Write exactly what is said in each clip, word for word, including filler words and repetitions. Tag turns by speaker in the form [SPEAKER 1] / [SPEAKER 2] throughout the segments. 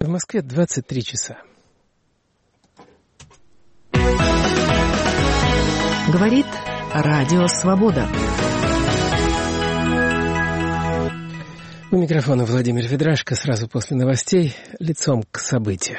[SPEAKER 1] В Москве двадцать три часа.
[SPEAKER 2] Говорит Радио Свобода.
[SPEAKER 1] У микрофона Владимир Ведрашко. Сразу после новостей лицом к событию.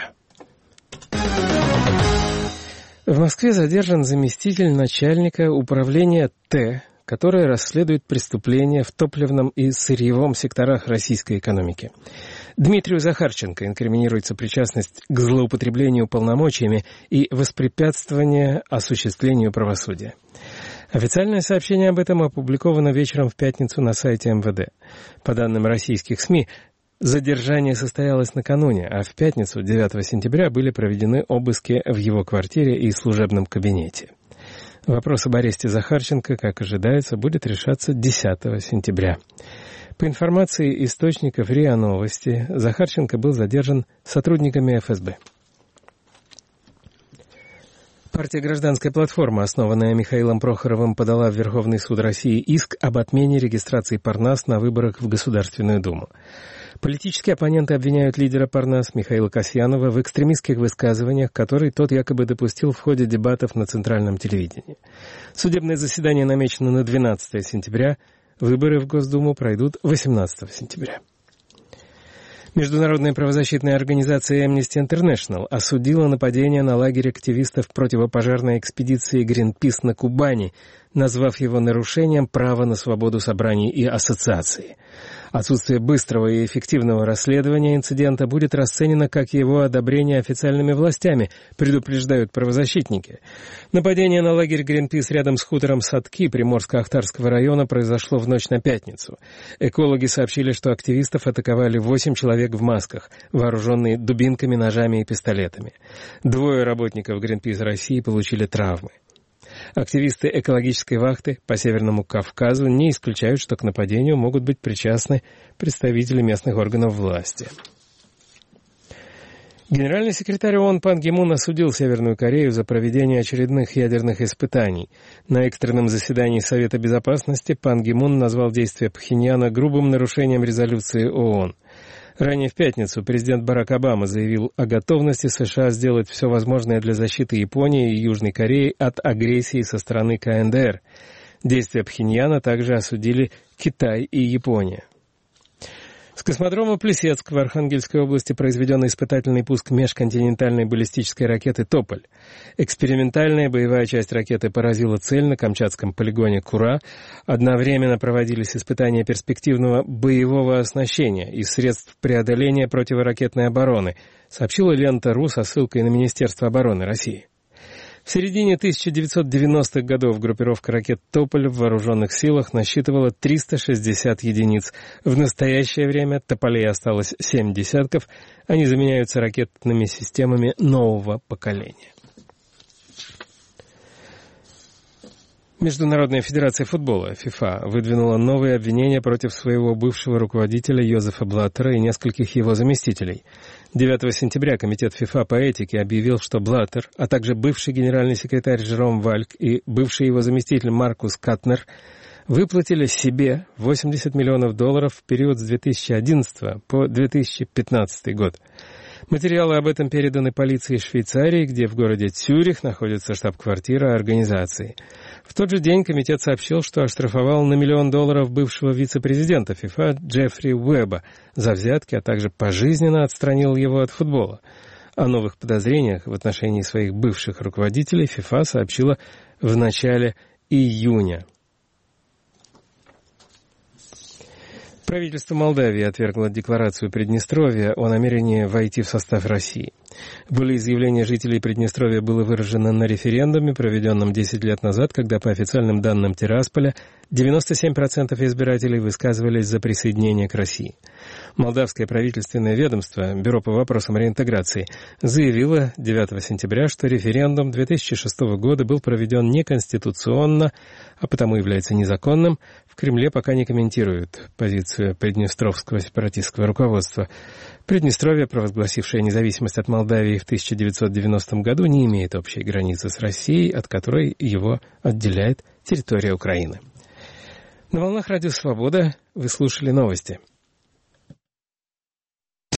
[SPEAKER 1] В Москве задержан заместитель начальника управления Т, которое расследует преступления в топливном и сырьевом секторах российской экономики. Дмитрию Захарченко инкриминируется причастность к злоупотреблению полномочиями и воспрепятствование осуществлению правосудия. Официальное сообщение об этом опубликовано вечером в пятницу на сайте эм вэ дэ. По данным российских СМИ, задержание состоялось накануне, а в пятницу, девятого сентября, были проведены обыски в его квартире и служебном кабинете. Вопрос об аресте Захарченко, как ожидается, будет решаться десятого сентября. По информации источников РИА Новости, Захарченко был задержан сотрудниками эф эс бэ. Партия «Гражданская платформа», основанная Михаилом Прохоровым, подала в Верховный суд России иск об отмене регистрации Парнас на выборах в Государственную Думу. Политические оппоненты обвиняют лидера Парнас Михаила Касьянова в экстремистских высказываниях, которые тот якобы допустил в ходе дебатов на центральном телевидении. Судебное заседание намечено на двенадцатого сентября. Выборы в Госдуму пройдут восемнадцатого сентября. Международная правозащитная организация Amnesty International осудила нападение на лагерь активистов противопожарной экспедиции Greenpeace на Кубани, назвав его нарушением права на свободу собраний и ассоциаций. Отсутствие быстрого и эффективного расследования инцидента будет расценено как его одобрение официальными властями, предупреждают правозащитники. Нападение на лагерь Greenpeace рядом с хутором Садки Приморско-Ахтарского района произошло в ночь на пятницу. Экологи сообщили, что активистов атаковали восемь человек в масках, вооруженные дубинками, ножами и пистолетами. Двое работников Greenpeace России получили травмы. Активисты экологической вахты по Северному Кавказу не исключают, что к нападению могут быть причастны представители местных органов власти. Генеральный секретарь ООН Пан Ги Мун осудил Северную Корею за проведение очередных ядерных испытаний. На экстренном заседании Совета Безопасности Пан Ги Мун назвал действия Пхеньяна грубым нарушением резолюции ООН. Ранее в пятницу президент Барак Обама заявил о готовности США сделать все возможное для защиты Японии и Южной Кореи от агрессии со стороны ка эн дэ эр. Действия Пхеньяна также осудили Китай и Япония. С космодрома Плесецк в Архангельской области произведен испытательный пуск межконтинентальной баллистической ракеты «Тополь». Экспериментальная боевая часть ракеты поразила цель на Камчатском полигоне Кура. Одновременно проводились испытания перспективного боевого оснащения и средств преодоления противоракетной обороны, сообщила Лента.ру со ссылкой на Министерство обороны России. В середине тысяча девятьсот девяностых годов группировка ракет «Тополь» в вооруженных силах насчитывала триста шестьдесят единиц. В настоящее время тополей осталось семь десятков. Они заменяются ракетными системами нового поколения. Международная федерация футбола, ФИФА, выдвинула новые обвинения против своего бывшего руководителя Йозефа Блаттера и нескольких его заместителей. девятого сентября Комитет ФИФА по этике объявил, что Блаттер, а также бывший генеральный секретарь Жером Вальк и бывший его заместитель Маркус Катнер выплатили себе восемьдесят миллионов долларов в период с две тысячи одиннадцатого по две тысячи пятнадцатый год. Материалы об этом переданы полиции Швейцарии, где в городе Цюрих находится штаб-квартира организации. В тот же день комитет сообщил, что оштрафовал на миллион долларов бывшего вице-президента ФИФА Джеффри Уэба за взятки, а также пожизненно отстранил его от футбола. О новых подозрениях в отношении своих бывших руководителей ФИФА сообщила в начале июня. Правительство Молдавии отвергло декларацию Приднестровья о намерении войти в состав России. Волеизъявление жителей Приднестровья было выражено на референдуме, проведенном десять лет назад, когда по официальным данным Тирасполя девяносто семь процентов избирателей высказывались за присоединение к России. Молдавское правительственное ведомство, Бюро по вопросам реинтеграции, заявило девятого сентября, что референдум две тысячи шестого года был проведен неконституционно, а потому является незаконным. В Кремле пока не комментируют позицию приднестровского сепаратистского руководства. Приднестровье, провозгласившее независимость от Молдавии в тысяча девятьсот девяностом году, не имеет общей границы с Россией, от которой его отделяет территория Украины. На волнах Радио Свобода вы слушали новости.